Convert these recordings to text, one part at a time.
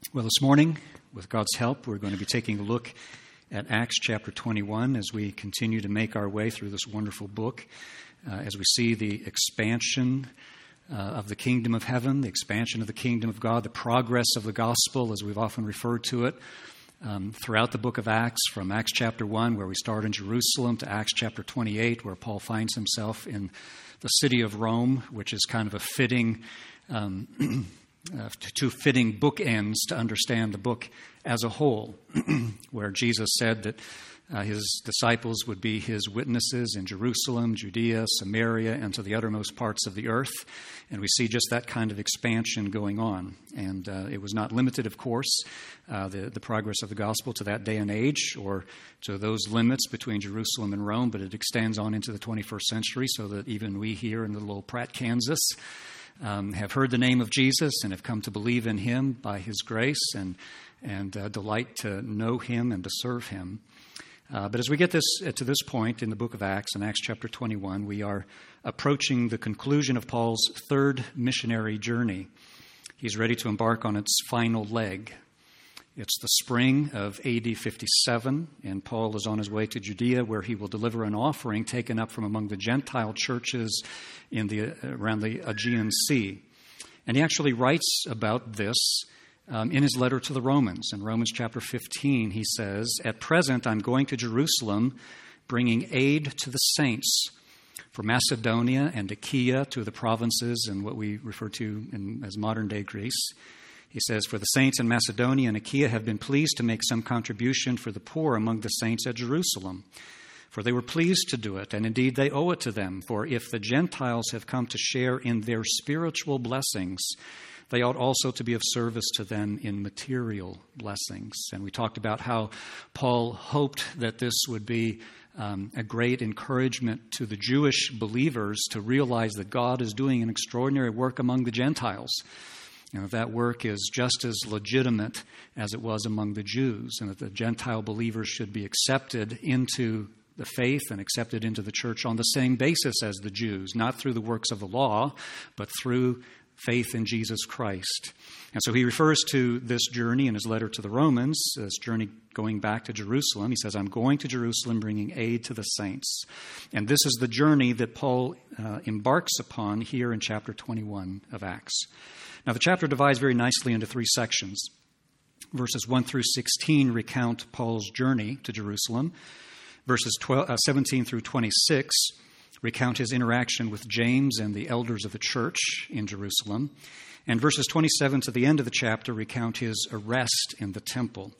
Well, this morning, with God's help, we're going to be taking a look at Acts chapter 21 as we continue to make our way through this wonderful book, as we see the expansion of the kingdom of heaven, the expansion of the kingdom of God, the progress of the gospel, as we've often referred to it, throughout the book of Acts, from Acts chapter 1, where we start in Jerusalem, to Acts chapter 28, where Paul finds himself in the city of Rome, which is kind of a fitting two fitting bookends to understand the book as a whole, where Jesus said that his disciples would be his witnesses in Jerusalem, Judea, Samaria, and to the uttermost parts of the earth. And we see just that kind of expansion going on. And it was not limited, of course, the progress of the gospel to that day and age or to those limits between Jerusalem and Rome, but it extends on into the 21st century so that even we here in little old Pratt, Kansas, have heard the name of Jesus and have come to believe in him by his grace and delight to know him and to serve him. But as we get to this point in the book of Acts, in Acts chapter 21, we are approaching the conclusion of Paul's third missionary journey. He's ready to embark on its final leg. It's the spring of AD 57, and Paul is on his way to Judea, where he will deliver an offering taken up from among the Gentile churches around the Aegean Sea. And he actually writes about this in his letter to the Romans. In Romans chapter 15, he says, "At present I'm going to Jerusalem, bringing aid to the saints, for Macedonia and Achaia, to the provinces in what we refer to as modern-day Greece." He says, "For the saints in Macedonia and Achaia have been pleased to make some contribution for the poor among the saints at Jerusalem. For they were pleased to do it, and indeed they owe it to them. For if the Gentiles have come to share in their spiritual blessings, they ought also to be of service to them in material blessings." And we talked about how Paul hoped that this would be a great encouragement to the Jewish believers to realize that God is doing an extraordinary work among the Gentiles. That work is just as legitimate as it was among the Jews, and that the Gentile believers should be accepted into the faith and accepted into the church on the same basis as the Jews, not through the works of the law, but through faith in Jesus Christ. And so he refers to this journey in his letter to the Romans, this journey going back to Jerusalem. He says, "I'm going to Jerusalem bringing aid to the saints." And this is the journey that Paul embarks upon here in chapter 21 of Acts. Now, the chapter divides very nicely into three sections. Verses 1 through 16 recount Paul's journey to Jerusalem. Verses 17 through 26 recount his interaction with James and the elders of the church in Jerusalem. And verses 27 to the end of the chapter recount his arrest in the temple.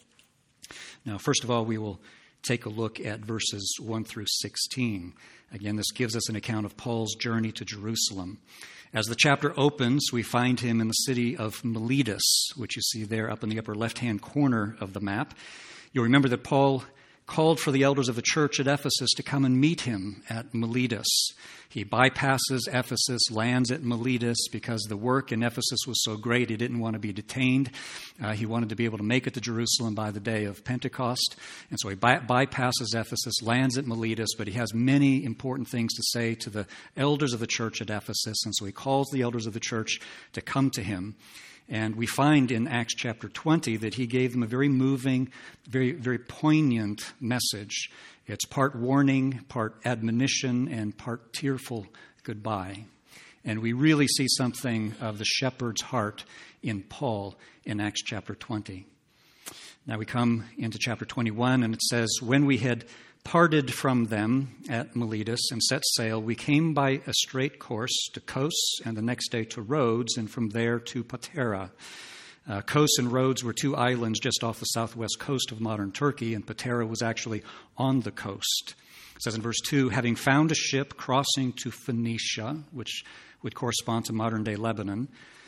Now, first of all, we will take a look at verses 1 through 16. Again, this gives us an account of Paul's journey to Jerusalem. As the chapter opens, we find him in the city of Miletus, which you see there up in the upper left-hand corner of the map. You'll remember that Paul called for the elders of the church at Ephesus to come and meet him at Miletus. He bypasses Ephesus, lands at Miletus because the work in Ephesus was so great he didn't want to be detained. He wanted to be able to make it to Jerusalem by the day of Pentecost. And so he bypasses Ephesus, lands at Miletus, but he has many important things to say to the elders of the church at Ephesus. And so he calls the elders of the church to come to him. And we find in Acts chapter 20 that he gave them a very moving, very, very poignant message. It's part warning, part admonition, and part tearful goodbye. And we really see something of the shepherd's heart in Paul in Acts chapter 20. Now we come into chapter 21, and it says, "When we had parted from them at Miletus and set sail, we came by a straight course to Kos, and the next day to Rhodes, and from there to Patara." Kos and Rhodes were two islands just off the southwest coast of modern Turkey, and Patara was actually on the coast. It says in verse 2, "Having found a ship crossing to Phoenicia," which would correspond to modern-day Lebanon,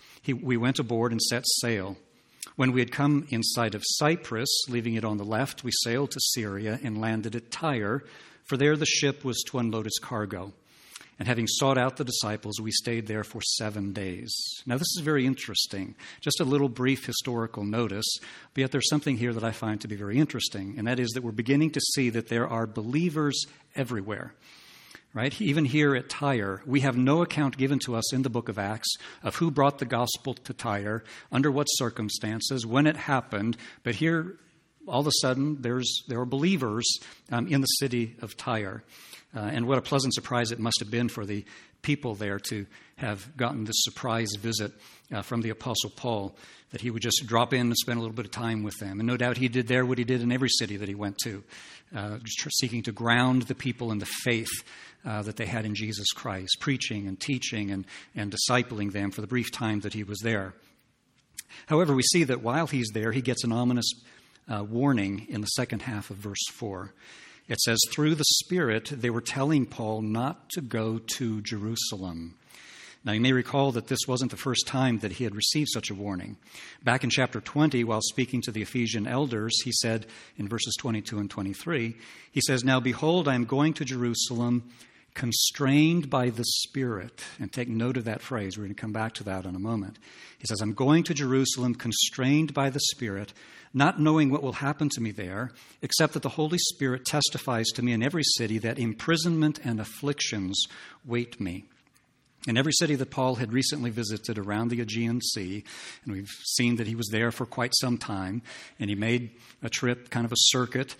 we went aboard and set sail. When we had come in sight of Cyprus, leaving it on the left, we sailed to Syria and landed at Tyre, for there the ship was to unload its cargo. And having sought out the disciples, we stayed there for 7 days. Now, this is very interesting. Just a little brief historical notice, but yet there's something here that I find to be very interesting, and that is that we're beginning to see that there are believers everywhere. right? Even here at Tyre, we have no account given to us in the book of Acts of who brought the gospel to Tyre, under what circumstances, when it happened. But here, all of a sudden, there are believers in the city of Tyre. And what a pleasant surprise it must have been for the people there to have gotten this surprise visit from the Apostle Paul, that he would just drop in and spend a little bit of time with them. And no doubt he did there what he did in every city that he went to, seeking to ground the people in the faith that they had in Jesus Christ, preaching and teaching and discipling them for the brief time that he was there. However, we see that while he's there, he gets an ominous warning in the second half of verse 4. It says, through the Spirit, they were telling Paul not to go to Jerusalem. Now, you may recall that this wasn't the first time that he had received such a warning. Back in chapter 20, while speaking to the Ephesian elders, he said in verses 22 and 23, he says, now behold, I am going to Jerusalem, constrained by the Spirit. And take note of that phrase. We're going to come back to that in a moment. He says, I'm going to Jerusalem, constrained by the Spirit, not knowing what will happen to me there, except that the Holy Spirit testifies to me in every city that imprisonment and afflictions wait me. In every city that Paul had recently visited around the Aegean Sea, and we've seen that he was there for quite some time, and he made a trip, kind of a circuit,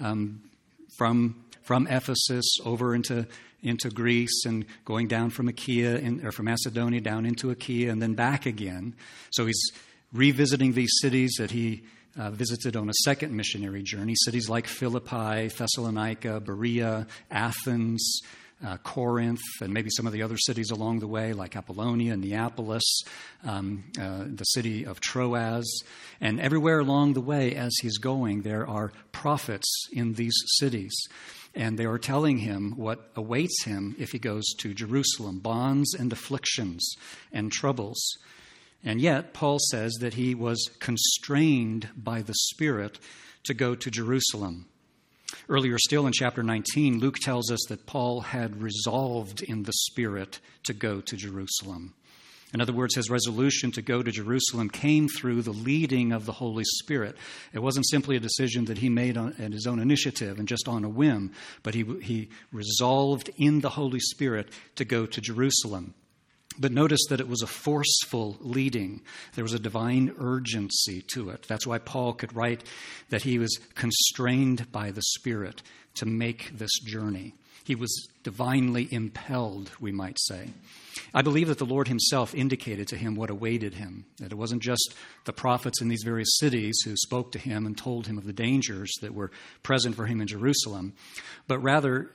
from Ephesus over into Greece, and going down from Achaia, or from Macedonia down into Achaia, and then back again. So he's revisiting these cities that he visited on a second missionary journey, cities like Philippi, Thessalonica, Berea, Athens, Corinth, and maybe some of the other cities along the way, like Apollonia, Neapolis, the city of Troas. And everywhere along the way, as he's going, there are prophets in these cities. And they are telling him what awaits him if he goes to Jerusalem, bonds and afflictions and troubles. And yet, Paul says that he was constrained by the Spirit to go to Jerusalem. Earlier still in chapter 19, Luke tells us that Paul had resolved in the Spirit to go to Jerusalem. In other words, his resolution to go to Jerusalem came through the leading of the Holy Spirit. It wasn't simply a decision that he made at his own initiative and just on a whim, but he resolved in the Holy Spirit to go to Jerusalem. But notice that it was a forceful leading. There was a divine urgency to it. That's why Paul could write that he was constrained by the Spirit to make this journey. He was divinely impelled, we might say. I believe that the Lord himself indicated to him what awaited him, that it wasn't just the prophets in these various cities who spoke to him and told him of the dangers that were present for him in Jerusalem, but rather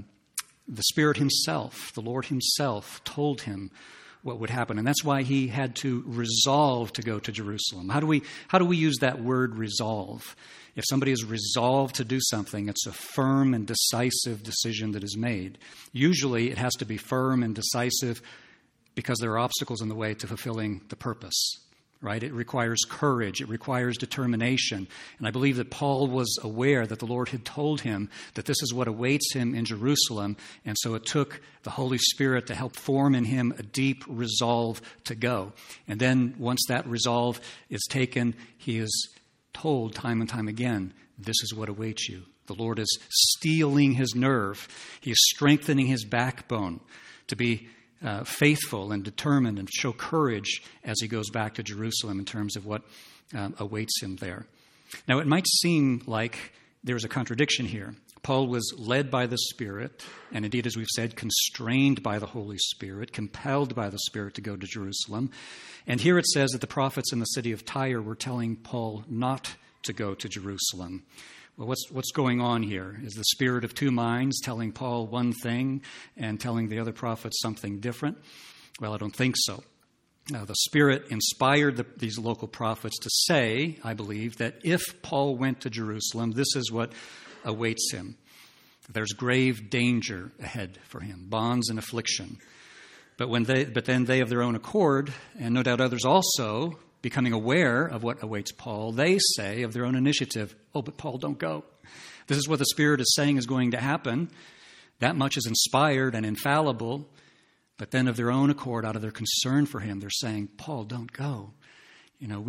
the Spirit himself, the Lord himself, told him what would happen. And that's why he had to resolve to go to Jerusalem. How do we use that word resolve? If somebody is resolved to do something, it's a firm and decisive decision that is made. Usually it has to be firm and decisive because there are obstacles in the way to fulfilling the purpose. Right? It requires courage. It requires determination. And I believe that Paul was aware that the Lord had told him that this is what awaits him in Jerusalem. And so it took the Holy Spirit to help form in him a deep resolve to go. And then once that resolve is taken, he is told time and time again, this is what awaits you. The Lord is steeling his nerve. He is strengthening his backbone to be faithful and determined and show courage as he goes back to Jerusalem in terms of what awaits him there. Now, it might seem like there's a contradiction here. Paul was led by the Spirit, and indeed, as we've said, constrained by the Holy Spirit, compelled by the Spirit to go to Jerusalem. And here it says that the prophets in the city of Tyre were telling Paul not to go to Jerusalem. Well, what's going on here? Is the spirit of two minds telling Paul one thing and telling the other prophets something different? Well, I don't think so. The Spirit inspired these local prophets to say, I believe, that if Paul went to Jerusalem, this is what awaits him. There's grave danger ahead for him, bonds and affliction. But then they of their own accord, and no doubt others also, becoming aware of what awaits Paul, they say of their own initiative, oh, but Paul, don't go. This is what the Spirit is saying is going to happen. That much is inspired and infallible. But then of their own accord, out of their concern for him, they're saying, Paul, don't go. You know,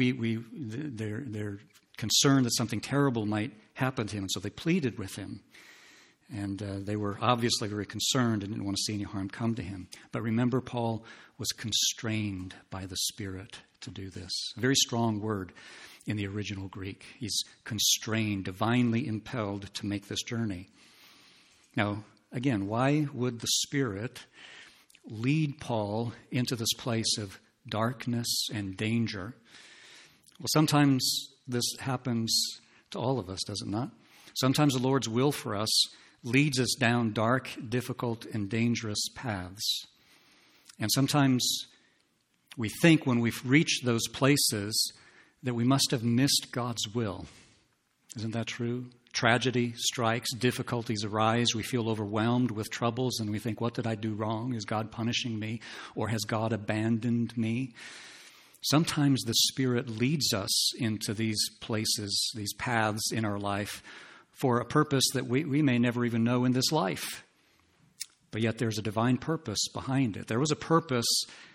they're concerned that something terrible might happen to him. And so they pleaded with him. And they were obviously very concerned and didn't want to see any harm come to him. But remember, Paul was constrained by the Spirit to do this. A very strong word in the original Greek. He's constrained, divinely impelled to make this journey. Now, again, why would the Spirit lead Paul into this place of darkness and danger? Well, sometimes this happens to all of us, does it not? Sometimes the Lord's will for us leads us down dark, difficult, and dangerous paths. And sometimes we think when we've reached those places that we must have missed God's will. Isn't that true? Tragedy strikes, difficulties arise, we feel overwhelmed with troubles, and we think, what did I do wrong? Is God punishing me? Or has God abandoned me? Sometimes the Spirit leads us into these places, these paths in our life for a purpose that we may never even know in this life. But yet there's a divine purpose behind it. There was a purpose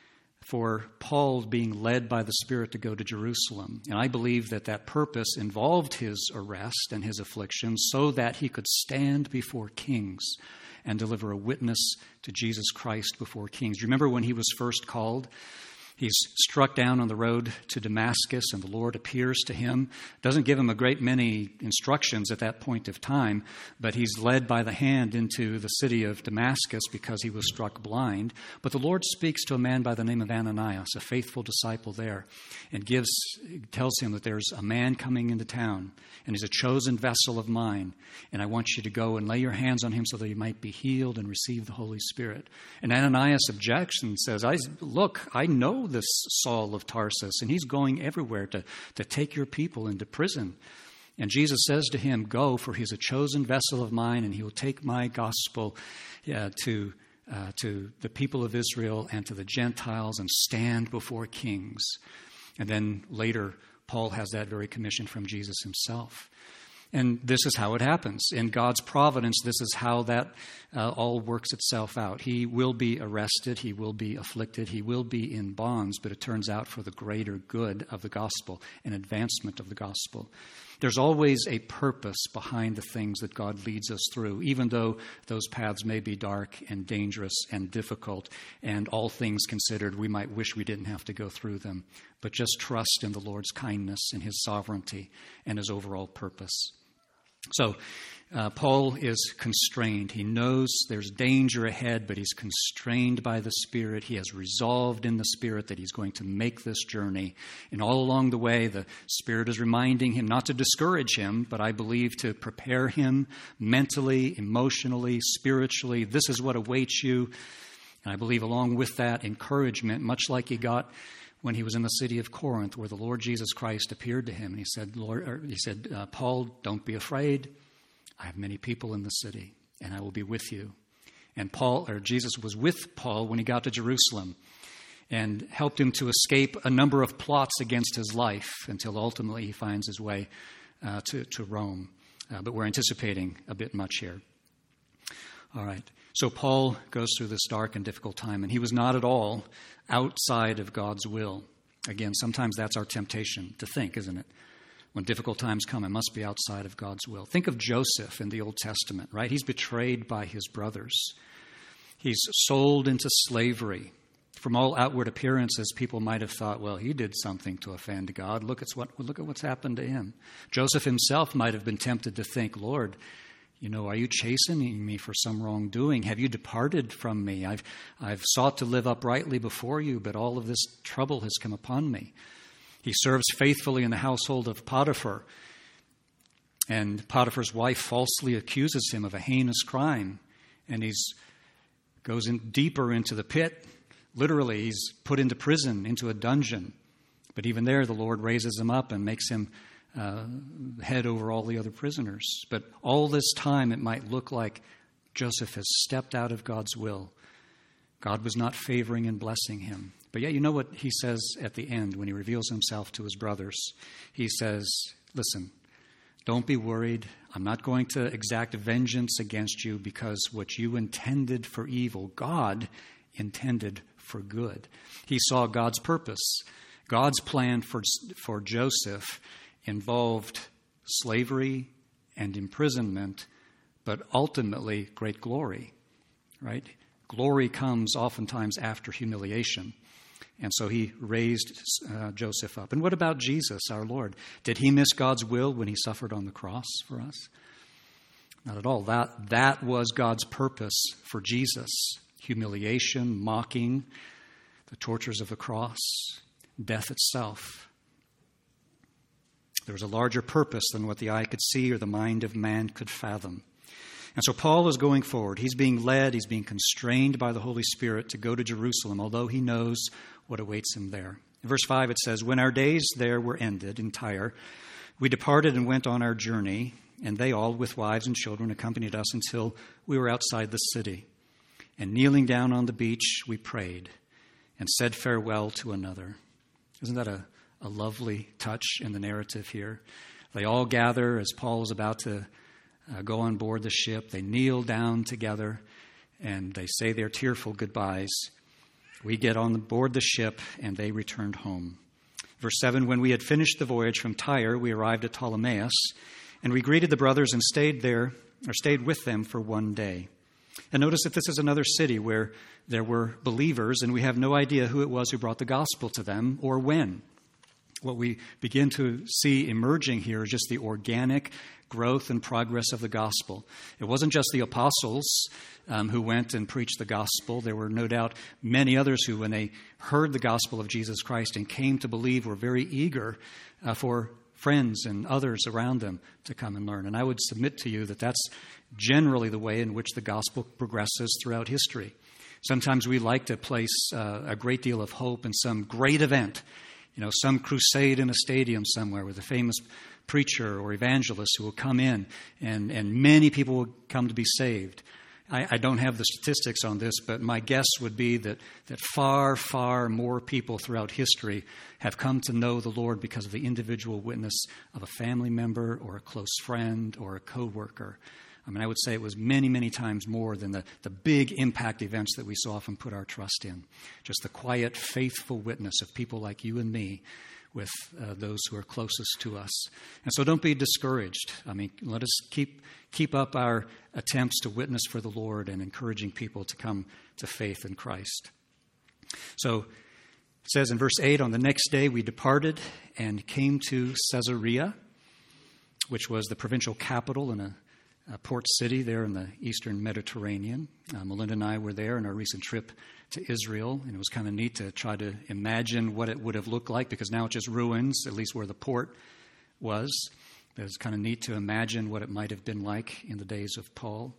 for Paul being led by the Spirit to go to Jerusalem. And I believe that that purpose involved his arrest and his affliction so that he could stand before kings and deliver a witness to Jesus Christ before kings. Do you remember when he was first called? He's struck down on the road to Damascus, and the Lord appears to him. Doesn't give him a great many instructions at that point of time, but he's led by the hand into the city of Damascus because he was struck blind. But the Lord speaks to a man by the name of Ananias, a faithful disciple there, and tells him that there's a man coming into town, and he's a chosen vessel of mine, and I want you to go and lay your hands on him so that he might be healed and receive the Holy Spirit. And Ananias objects and says, I know this Saul of Tarsus, and he's going everywhere to take your people into prison. And Jesus says to him, go, for he's a chosen vessel of mine, and he will take my gospel to the people of Israel and to the Gentiles and stand before kings. And then later, Paul has that very commission from Jesus himself. And this is how it happens. In God's providence, this is how that all works itself out. He will be arrested. He will be afflicted. He will be in bonds, but it turns out for the greater good of the gospel and advancement of the gospel. There's always a purpose behind the things that God leads us through, even though those paths may be dark and dangerous and difficult, and all things considered, we might wish we didn't have to go through them. But just trust in the Lord's kindness and his sovereignty and his overall purpose. So Paul is constrained. He knows there's danger ahead, but he's constrained by the Spirit. He has resolved in the Spirit that he's going to make this journey. And all along the way, the Spirit is reminding him not to discourage him, but I believe to prepare him mentally, emotionally, spiritually. This is what awaits you. And I believe along with that encouragement, much like he got when he was in the city of Corinth, where the Lord Jesus Christ appeared to him, and he said, Paul, don't be afraid. I have many people in the city, and I will be with you. And Jesus was with Paul when he got to Jerusalem and helped him to escape a number of plots against his life until ultimately he finds his way to Rome. But we're anticipating a bit much here. All right. So Paul goes through this dark and difficult time, and he was not at all outside of God's will. Again, sometimes that's our temptation to think, isn't it? When difficult times come, it must be outside of God's will. Think of Joseph in the Old Testament, right? He's betrayed by his brothers. He's sold into slavery. From all outward appearances, people might have thought, well, he did something to offend God. Look at what's happened to him. Joseph himself might have been tempted to think, Lord, are you chastening me for some wrongdoing? Have you departed from me? I've sought to live uprightly before you, but all of this trouble has come upon me. He serves faithfully in the household of Potiphar, and Potiphar's wife falsely accuses him of a heinous crime, and he goes in deeper into the pit. Literally, he's put into prison, into a dungeon. But even there, the Lord raises him up and makes him head over all the other prisoners. But all this time, it might look like Joseph has stepped out of God's will. God was not favoring and blessing him. But yet, you know what he says at the end when he reveals himself to his brothers? He says, listen, don't be worried. I'm not going to exact vengeance against you, because what you intended for evil, God intended for good. He saw God's purpose. God's plan for Joseph involved slavery and imprisonment, but ultimately great glory, right? Glory comes oftentimes after humiliation. And so he raised Joseph up. And what about Jesus, our Lord? Did he miss God's will when he suffered on the cross for us? Not at all. That was God's purpose for Jesus. Humiliation, mocking, the tortures of the cross, death itself. There was a larger purpose than what the eye could see or the mind of man could fathom. And so Paul is going forward. He's being led, he's being constrained by the Holy Spirit to go to Jerusalem, although he knows what awaits him there. In verse 5 it says, "When our days there were ended in Tyre, we departed and went on our journey, and they all, with wives and children, accompanied us until we were outside the city. And kneeling down on the beach, we prayed and said farewell to another." Isn't that a lovely touch in the narrative here? They all gather as Paul is about to go on board the ship. They kneel down together and they say their tearful goodbyes. We get on board the ship and they returned home. Verse 7, "When we had finished the voyage from Tyre, we arrived at Ptolemais, and we greeted the brothers and stayed with them for one day." And notice that this is another city where there were believers, and we have no idea who it was who brought the gospel to them or when. What we begin to see emerging here is just the organic growth and progress of the gospel. It wasn't just the apostles who went and preached the gospel. There were no doubt many others who, when they heard the gospel of Jesus Christ and came to believe, were very eager for friends and others around them to come and learn. And I would submit to you that that's generally the way in which the gospel progresses throughout history. Sometimes we like to place a great deal of hope in some great event, some crusade in a stadium somewhere with a famous preacher or evangelist who will come in and many people will come to be saved. I don't have the statistics on this, but my guess would be that far, far more people throughout history have come to know the Lord because of the individual witness of a family member or a close friend or a co-worker. I would say it was many, many times more than the big impact events that we so often put our trust in. Just the quiet, faithful witness of people like you and me with those who are closest to us. And so don't be discouraged. Let us keep up our attempts to witness for the Lord and encouraging people to come to faith in Christ. So it says in verse 8, "On the next day we departed and came to Caesarea," which was the provincial capital in a port city there in the eastern Mediterranean. Melinda and I were there in our recent trip to Israel, and it was kind of neat to try to imagine what it would have looked like, because now it's just ruins, at least where the port was. But it's kind of neat to imagine what it might have been like in the days of Paul.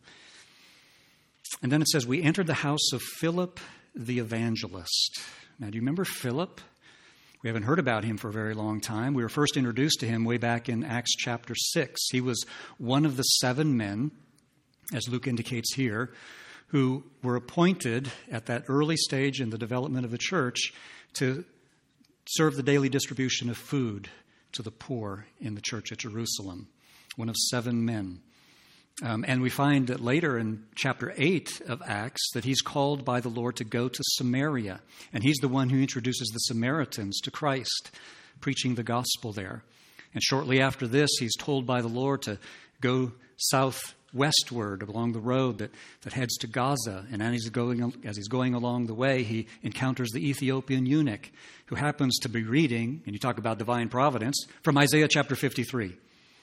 And then it says, "We entered the house of Philip the evangelist." Now, do you remember Philip? We haven't heard about him for a very long time. We were first introduced to him way back in Acts chapter 6. He was one of the 7 men, as Luke indicates here, who were appointed at that early stage in the development of the church to serve the daily distribution of food to the poor in the church at Jerusalem. One of 7 men. And we find that later in chapter 8 of Acts that he's called by the Lord to go to Samaria. And he's the one who introduces the Samaritans to Christ, preaching the gospel there. And shortly after this, he's told by the Lord to go southwestward along the road that heads to Gaza. And as he's going along the way, he encounters the Ethiopian eunuch, who happens to be reading, and you talk about divine providence, from Isaiah chapter 53.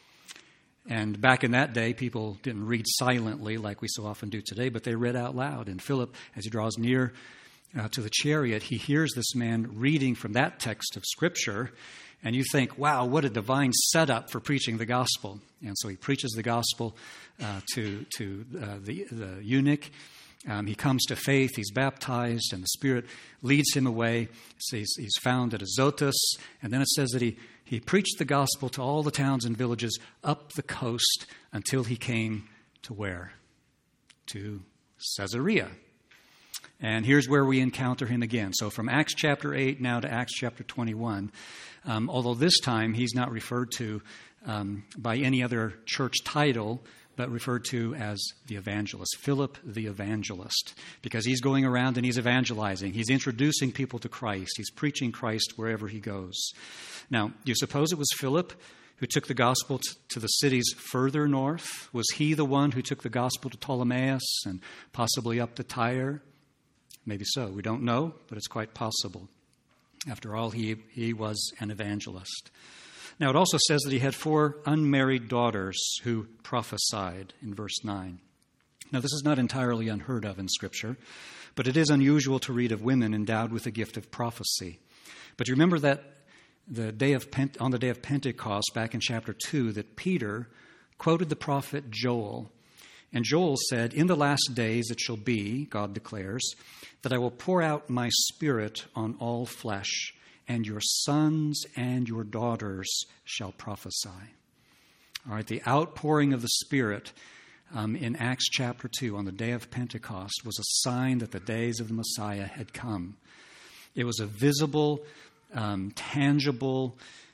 And back in that day, people didn't read silently like we so often do today, but they read out loud. And Philip, as he draws near to the chariot, he hears this man reading from that text of Scripture. And you think, wow, what a divine setup for preaching the gospel. And so he preaches the gospel to the eunuch. He comes to faith, he's baptized, and the Spirit leads him away. So he's found at Azotus, and then it says that he preached the gospel to all the towns and villages up the coast until he came to where? To Caesarea. And here's where we encounter him again. So from Acts chapter 8 now to Acts chapter 21, although this time he's not referred to by any other church title, but referred to as the evangelist, Philip the evangelist, because he's going around and he's evangelizing. He's introducing people to Christ. He's preaching Christ wherever he goes. Now, do you suppose it was Philip who took the gospel to the cities further north? Was he the one who took the gospel to Ptolemais and possibly up to Tyre? Maybe so. We don't know, but it's quite possible. After all, he was an evangelist. Now, it also says that he had 4 unmarried daughters who prophesied in verse 9. Now, this is not entirely unheard of in Scripture, but it is unusual to read of women endowed with the gift of prophecy. But you remember that on the day of Pentecost, back in chapter 2, that Peter quoted the prophet Joel. And Joel said, "In the last days it shall be, God declares, that I will pour out my Spirit on all flesh, and your sons and your daughters shall prophesy." All right, the outpouring of the Spirit in Acts chapter 2 on the day of Pentecost was a sign that the days of the Messiah had come. It was a visible, tangible,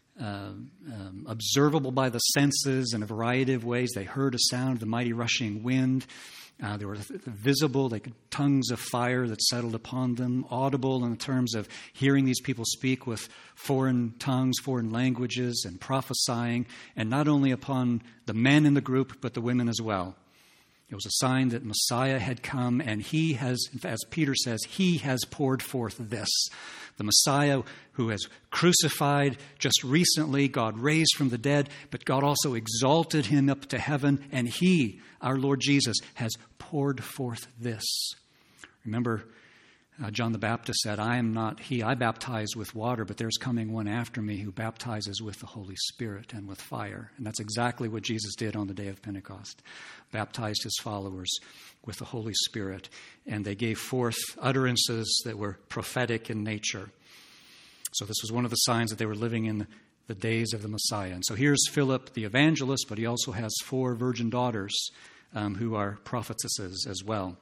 observable by the senses in a variety of ways. They heard a sound of the mighty rushing wind. They were visible. They could tongues of fire that settled upon them, audible in terms of hearing these people speak with foreign tongues, foreign languages, and prophesying, and not only upon the men in the group, but the women as well. It was a sign that Messiah had come, and he has, as Peter says, he has poured forth this. The Messiah who has crucified just recently, God raised from the dead, but God also exalted him up to heaven, and he, our Lord Jesus, has poured forth this. Remember, John the Baptist said, "I am not he, I baptize with water, but there's coming one after me who baptizes with the Holy Spirit and with fire." And that's exactly what Jesus did on the day of Pentecost. Baptized his followers with the Holy Spirit, and they gave forth utterances that were prophetic in nature. So this was one of the signs that they were living in the days of the Messiah. And so here's Philip the evangelist, but he also has 4 virgin daughters who are prophetesses as well.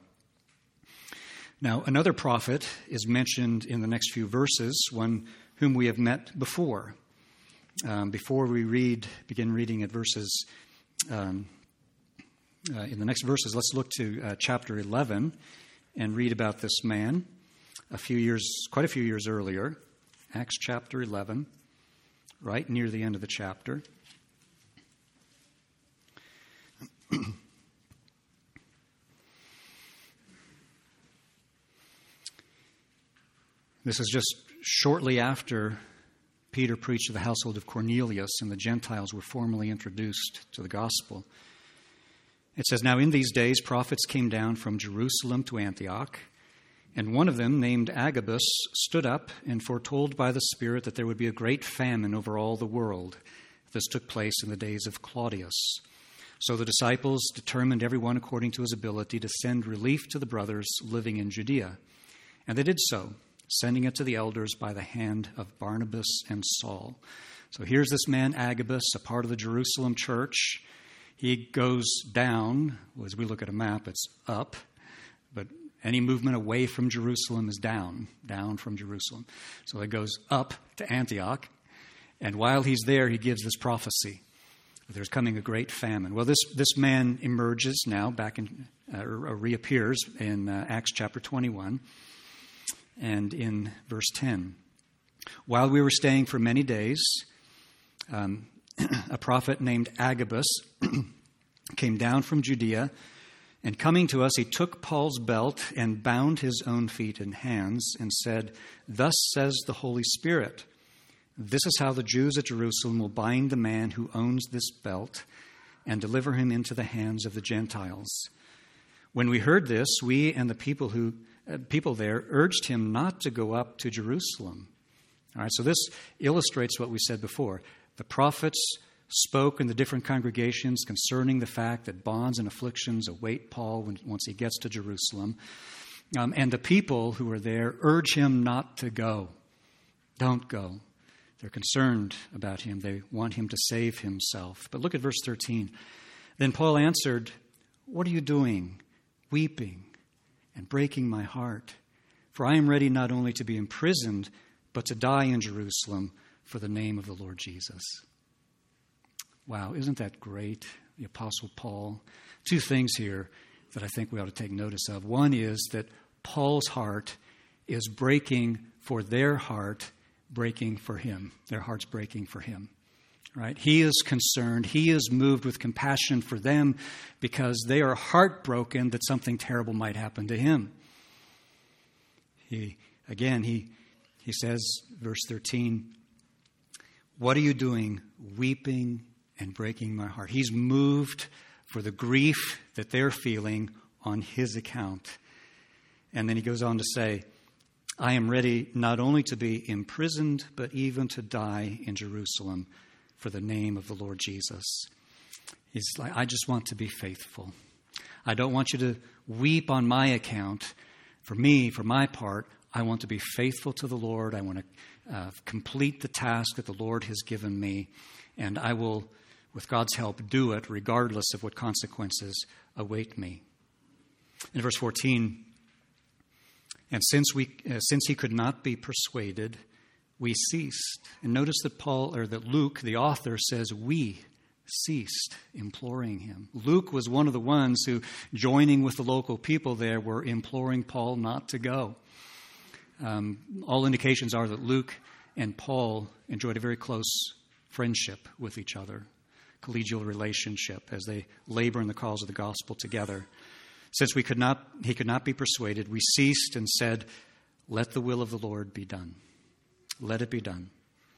Now, another prophet is mentioned in the next few verses, one whom we have met before. Before we begin reading at verses, in the next verses, let's look to chapter 11 and read about this man quite a few years earlier. Acts chapter 11, right near the end of the chapter. This is just shortly after Peter preached to the household of Cornelius and the Gentiles were formally introduced to the gospel. It says, "Now in these days prophets came down from Jerusalem to Antioch, and one of them, named Agabus, stood up and foretold by the Spirit that there would be a great famine over all the world. This took place in the days of Claudius. So the disciples determined, everyone according to his ability, to send relief to the brothers living in Judea. And they did so, sending it to the elders by the hand of Barnabas and Saul." So here's this man Agabus, a part of the Jerusalem church. He goes down. As we look at a map, it's up. But any movement away from Jerusalem is down from Jerusalem. So it goes up to Antioch. And while he's there, he gives this prophecy. There's coming a great famine. Well, this man emerges now, reappears in Acts chapter 21. And in verse 10, "While we were staying for many days, a prophet named Agabus came down from Judea, and coming to us, he took Paul's belt and bound his own feet and hands and said, 'Thus says the Holy Spirit, this is how the Jews at Jerusalem will bind the man who owns this belt and deliver him into the hands of the Gentiles.' When we heard this, we and the people there urged him not to go up to Jerusalem." All right, so this illustrates what we said before. The prophets spoke in the different congregations concerning the fact that bonds and afflictions await Paul once he gets to Jerusalem. And the people who were there urge him not to go. Don't go. They're concerned about him. They want him to save himself. But look at verse 13. "Then Paul answered, 'What are you doing, weeping and breaking my heart? For I am ready not only to be imprisoned, but to die in Jerusalem for the name of the Lord Jesus.'" Wow, isn't that great? the Apostle Paul. Two things here that I think we ought to take notice of. One is that Paul's heart is breaking for their heart, breaking for him. Their heart's breaking for him. Right? He is concerned. He is moved with compassion for them because they are heartbroken that something terrible might happen to him. He says, verse 13, "What are you doing, weeping and breaking my heart?" He's moved for the grief that they're feeling on his account. And then he goes on to say, "I am ready not only to be imprisoned, but even to die in Jerusalem for the name of the Lord Jesus." He's like, I just want to be faithful. I don't want you to weep on my account. For me, for my part, I want to be faithful to the Lord. I want to complete the task that the Lord has given me. And I will, with God's help, do it regardless of what consequences await me. In verse 14, "And since he could not be persuaded, we ceased." And notice that Luke, the author, says we ceased imploring him. Luke was one of the ones who, joining with the local people there, were imploring Paul not to go. All indications are that Luke and Paul enjoyed a very close friendship with each other, collegial relationship as they labor in the cause of the gospel together. Since he could not be persuaded, we ceased and said, "Let the will of the Lord be done." Let it be done.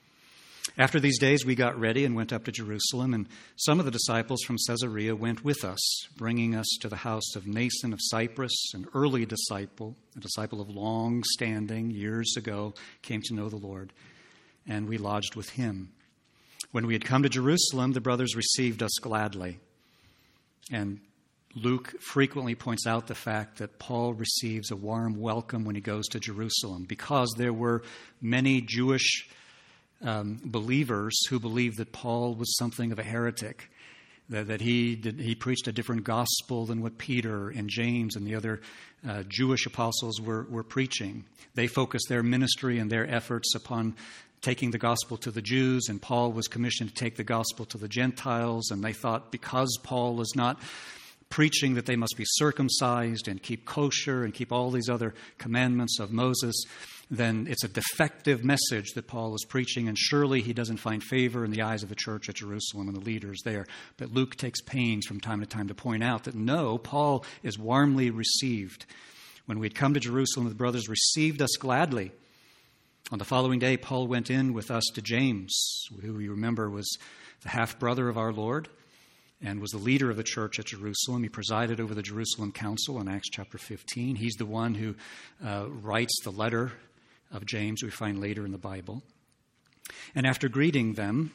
After these days, we got ready and went up to Jerusalem, and some of the disciples from Caesarea went with us, bringing us to the house of Mnason of Cyprus, an early disciple, a disciple of long standing, years ago, came to know the Lord, and we lodged with him. When we had come to Jerusalem, the brothers received us gladly. And Luke frequently points out the fact that Paul receives a warm welcome when he goes to Jerusalem, because there were many Jewish believers who believed that Paul was something of a heretic, that he preached a different gospel than what Peter and James and the other Jewish apostles were preaching. They focused their ministry and their efforts upon taking the gospel to the Jews, and Paul was commissioned to take the gospel to the Gentiles, and they thought because Paul is not preaching that they must be circumcised and keep kosher and keep all these other commandments of Moses, then it's a defective message that Paul is preaching, and surely he doesn't find favor in the eyes of the church at Jerusalem and the leaders there. But Luke takes pains from time to time to point out that no, Paul is warmly received. When we had come to Jerusalem, the brothers received us gladly. On the following day, Paul went in with us to James, who you remember was the half-brother of our Lord and was the leader of the church at Jerusalem. He presided over the Jerusalem Council in Acts chapter 15. He's the one who writes the letter of James we find later in the Bible. And after greeting them,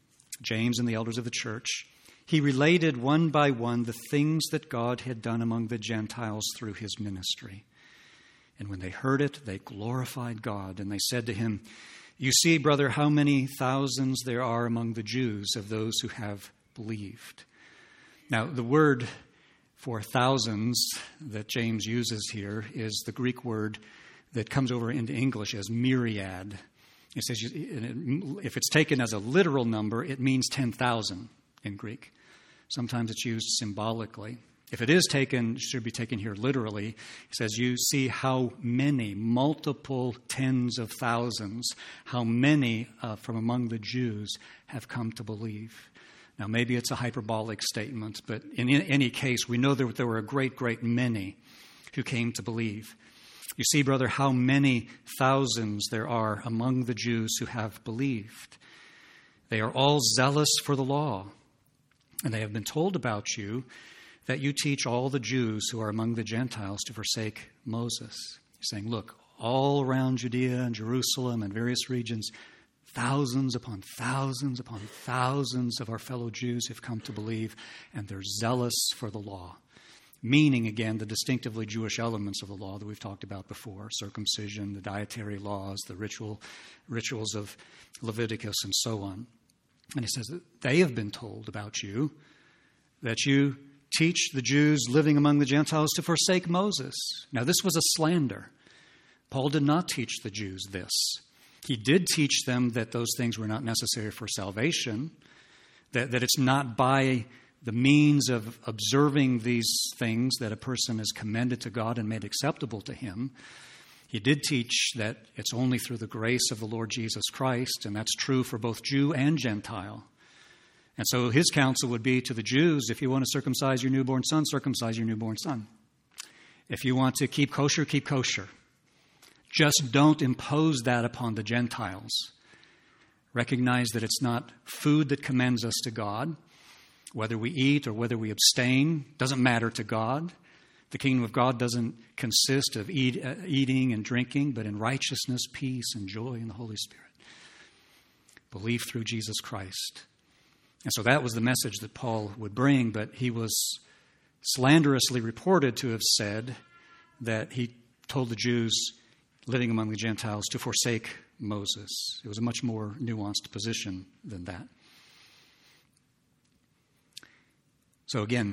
James and the elders of the church, he related one by one the things that God had done among the Gentiles through his ministry. And when they heard it, they glorified God, and they said to him, "You see, brother, how many thousands there are among the Jews of those who have believed." Now, the word for thousands that James uses here is the Greek word that comes over into English as myriad. It says, if it's taken as a literal number, it means 10,000 in Greek. Sometimes it's used symbolically. If it is taken, it should be taken here literally. It says, you see how many, multiple tens of thousands, how many from among the Jews have come to believe. Now, maybe it's a hyperbolic statement, but in any case, we know that there were a great, great many who came to believe. You see, brother, how many thousands there are among the Jews who have believed. They are all zealous for the law, and they have been told about you that you teach all the Jews who are among the Gentiles to forsake Moses. He's saying, look, all around Judea and Jerusalem and various regions, thousands upon thousands upon thousands of our fellow Jews have come to believe, and they're zealous for the law. Meaning, again, the distinctively Jewish elements of the law that we've talked about before, circumcision, the dietary laws, the rituals of Leviticus, and so on. And he says that they have been told about you, that you teach the Jews living among the Gentiles to forsake Moses. Now, this was a slander. Paul did not teach the Jews this. He did teach them that those things were not necessary for salvation, that it's not by the means of observing these things that a person is commended to God and made acceptable to him. He did teach that it's only through the grace of the Lord Jesus Christ, and that's true for both Jew and Gentile. And so his counsel would be to the Jews, if you want to circumcise your newborn son, circumcise your newborn son. If you want to keep kosher, keep kosher. Just don't impose that upon the Gentiles. Recognize that it's not food that commends us to God. Whether we eat or whether we abstain doesn't matter to God. The kingdom of God doesn't consist of eating and drinking, but in righteousness, peace, and joy in the Holy Spirit. Belief through Jesus Christ. And so that was the message that Paul would bring, but he was slanderously reported to have said that he told the Jews living among the Gentiles to forsake Moses. It was a much more nuanced position than that. So again,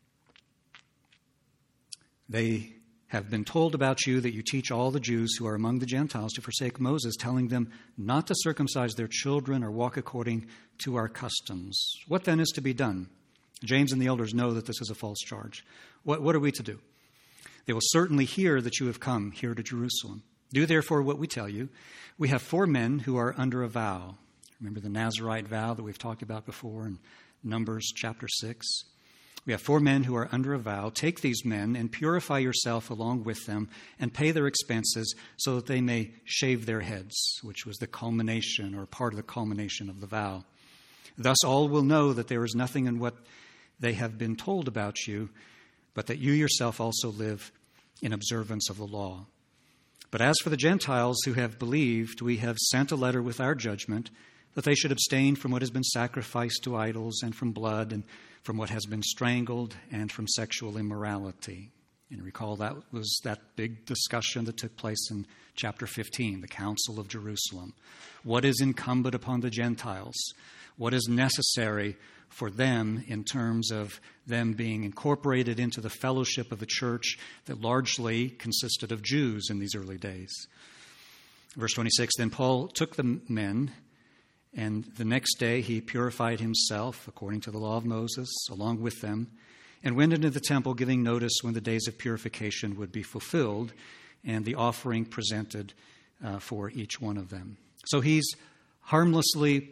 they have been told about you that you teach all the Jews who are among the Gentiles to forsake Moses, telling them not to circumcise their children or walk according to our customs. What then is to be done? James and the elders know that this is a false charge. What are we to do? They will certainly hear that you have come here to Jerusalem. Do therefore what we tell you. We have 4 men who are under a vow. Remember the Nazirite vow that we've talked about before in Numbers chapter 6? We have 4 men who are under a vow. Take these men and purify yourself along with them and pay their expenses so that they may shave their heads, which was the culmination or part of the culmination of the vow. Thus all will know that there is nothing in what they have been told about you, but that you yourself also live in observance of the law. But as for the Gentiles who have believed, we have sent a letter with our judgment that they should abstain from what has been sacrificed to idols and from blood and from what has been strangled and from sexual immorality. And recall that was that big discussion that took place in chapter 15, the Council of Jerusalem. What is incumbent upon the Gentiles? What is necessary for them in terms of them being incorporated into the fellowship of the church that largely consisted of Jews in these early days? Verse 26, then Paul took the men, and the next day he purified himself according to the law of Moses along with them, and went into the temple giving notice when the days of purification would be fulfilled and the offering presented for each one of them. So he's harmlessly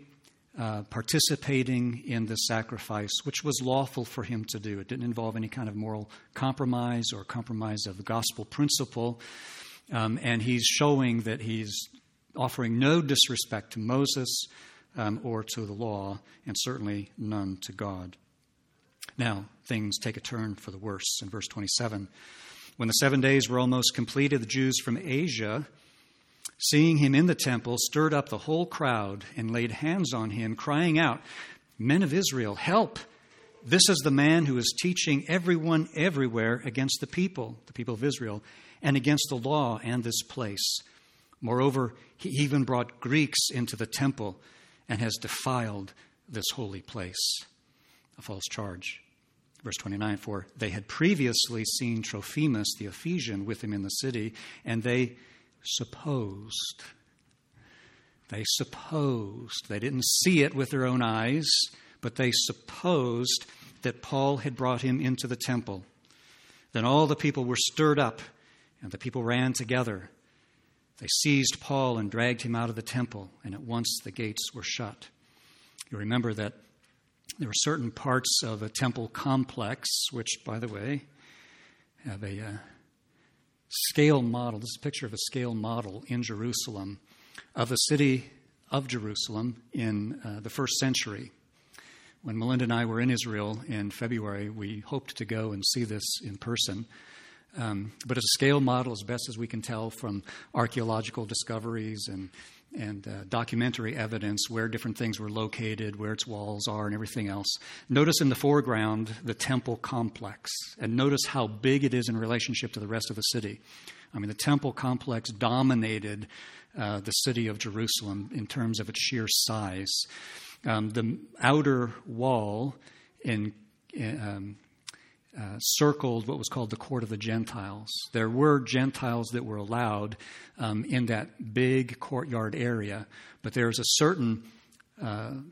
participating in the sacrifice, which was lawful for him to do. It didn't involve any kind of moral compromise or compromise of the gospel principle. And he's showing that he's offering no disrespect to Moses or to the law, and certainly none to God. Now, things take a turn for the worse in verse 27. When the 7 days were almost completed, the Jews from Asia, seeing him in the temple, stirred up the whole crowd and laid hands on him, crying out, Men of Israel, help! This is the man who is teaching everyone everywhere against the people of Israel, and against the law and this place. Moreover, he even brought Greeks into the temple and has defiled this holy place. A false charge. Verse 29, for they had previously seen Trophimus the Ephesian with him in the city, and they supposed, they didn't see it with their own eyes, but they supposed that Paul had brought him into the temple. Then all the people were stirred up, and the people ran together. They seized Paul and dragged him out of the temple, and at once the gates were shut. You remember that there were certain parts of a temple complex, which, by the way, have a scale model. This is a picture of a scale model in Jerusalem of the city of Jerusalem in the first century. When Melinda and I were in Israel in February, we hoped to go and see this in person. But it's a scale model as best as we can tell from archaeological discoveries and documentary evidence where different things were located, where its walls are, and everything else. Notice in the foreground the temple complex, and notice how big it is in relationship to the rest of the city. I mean, the temple complex dominated the city of Jerusalem in terms of its sheer size. The outer wall circled what was called the court of the Gentiles. There were Gentiles that were allowed in that big courtyard area, but there's a certain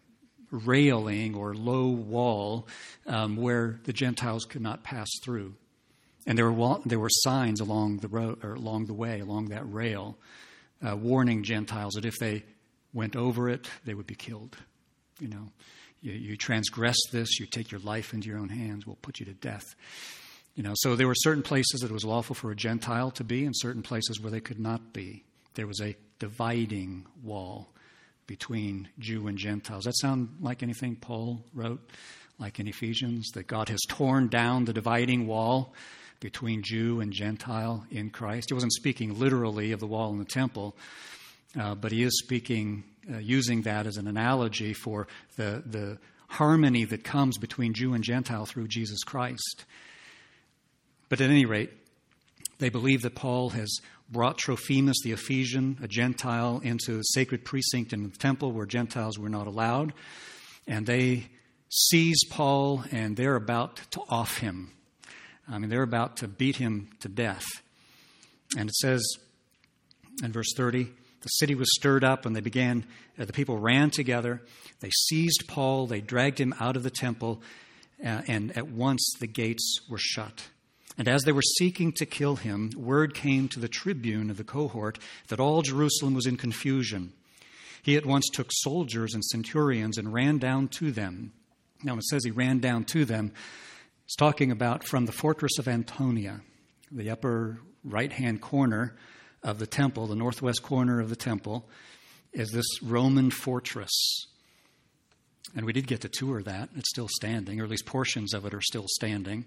railing or low wall where the Gentiles could not pass through. And there were signs along the road or along the way, along that rail, warning Gentiles that if they went over it, they would be killed. You know, you transgress this, you take your life into your own hands, we'll put you to death. You know, so there were certain places that it was lawful for a Gentile to be and certain places where they could not be. There was a dividing wall between Jew and Gentiles. Does that sound like anything Paul wrote, like in Ephesians, that God has torn down the dividing wall between Jew and Gentile in Christ? He wasn't speaking literally of the wall in the temple, but he is speaking, using that as an analogy for the harmony that comes between Jew and Gentile through Jesus Christ. But at any rate, they believe that Paul has brought Trophimus the Ephesian, a Gentile, into the sacred precinct in the temple where Gentiles were not allowed. And they seize Paul and they're about to off him. They're about to beat him to death. And it says in verse 30, the city was stirred up and the people ran together. They seized Paul, they dragged him out of the temple, and at once the gates were shut. And as they were seeking to kill him, word came to the tribune of the cohort that all Jerusalem was in confusion. He at once took soldiers and centurions and ran down to them. Now, when it says he ran down to them, it's talking about from the fortress of Antonia, the upper right-hand corner of the temple, the northwest corner of the temple, is this Roman fortress. And we did get to tour that. It's still standing, or at least portions of it are still standing.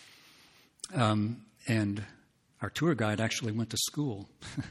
And our tour guide actually went to school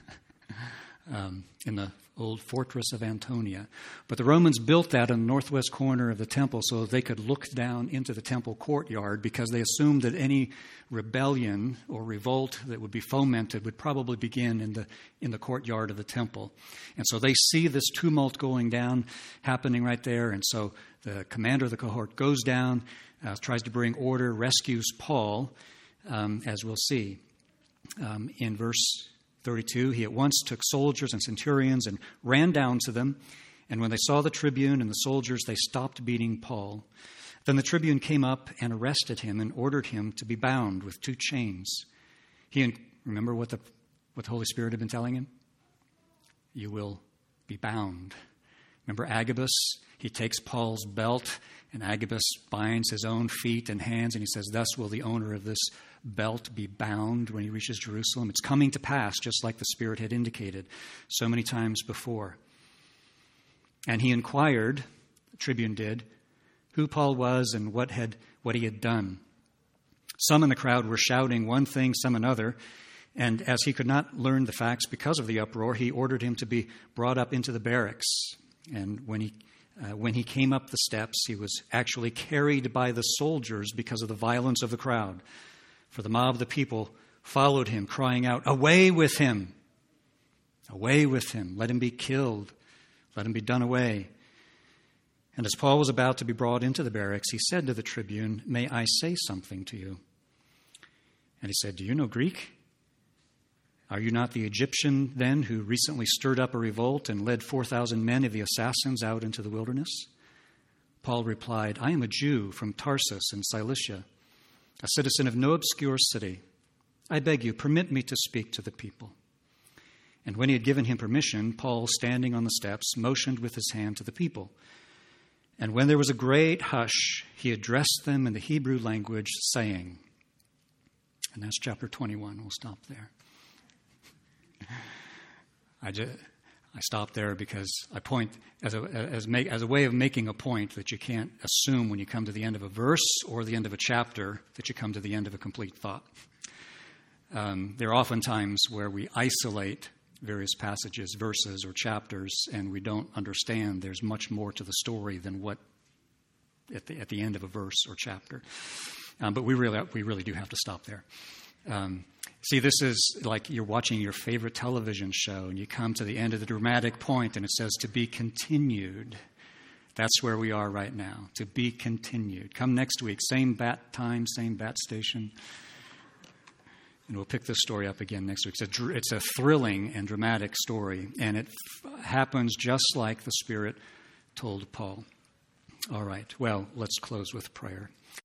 in the old fortress of Antonia. But the Romans built that in the northwest corner of the temple so that they could look down into the temple courtyard, because they assumed that any rebellion or revolt that would be fomented would probably begin in the courtyard of the temple. And so they see this tumult going down, happening right there. And so the commander of the cohort goes down, tries to bring order, rescues Paul, as we'll see. In verse 32, he at once took soldiers and centurions and ran down to them. And when they saw the tribune and the soldiers, they stopped beating Paul. Then the tribune came up and arrested him and ordered him to be bound with 2 chains. Remember what the Holy Spirit had been telling him? You will be bound. Remember Agabus? He takes Paul's belt, and Agabus binds his own feet and hands, and he says, thus will the owner of this belt be bound when he reaches Jerusalem. It's coming to pass, just like the Spirit had indicated so many times before. And he inquired, the tribune did, who Paul was and what he had done. Some in the crowd were shouting one thing, some another, and as he could not learn the facts because of the uproar, he ordered him to be brought up into the barracks. And when he came up the steps, he was actually carried by the soldiers because of the violence of the crowd. For the mob of the people followed him, crying out, away with him! Away with him! Let him be killed! Let him be done away! And as Paul was about to be brought into the barracks, he said to the tribune, may I say something to you? And he said, do you know Greek? Are you not the Egyptian, then, who recently stirred up a revolt and led 4,000 men of the assassins out into the wilderness? Paul replied, I am a Jew from Tarsus in Cilicia, a citizen of no obscure city. I beg you, permit me to speak to the people. And when he had given him permission, Paul, standing on the steps, motioned with his hand to the people. And when there was a great hush, he addressed them in the Hebrew language, saying, and that's chapter 21. We'll stop there. I stop there because I point as a way of making a point that you can't assume when you come to the end of a verse or the end of a chapter that you come to the end of a complete thought. There are often times where we isolate various passages, verses, or chapters, and we don't understand there's much more to the story than what at the end of a verse or chapter. But we really do have to stop there. See, this is like you're watching your favorite television show and you come to the end of the dramatic point and it says to be continued. That's where we are right now, to be continued. Come next week, same bat time, same bat station. And we'll pick this story up again next week. It's a thrilling and dramatic story, and it happens just like the Spirit told Paul. All right. Well, let's close with prayer.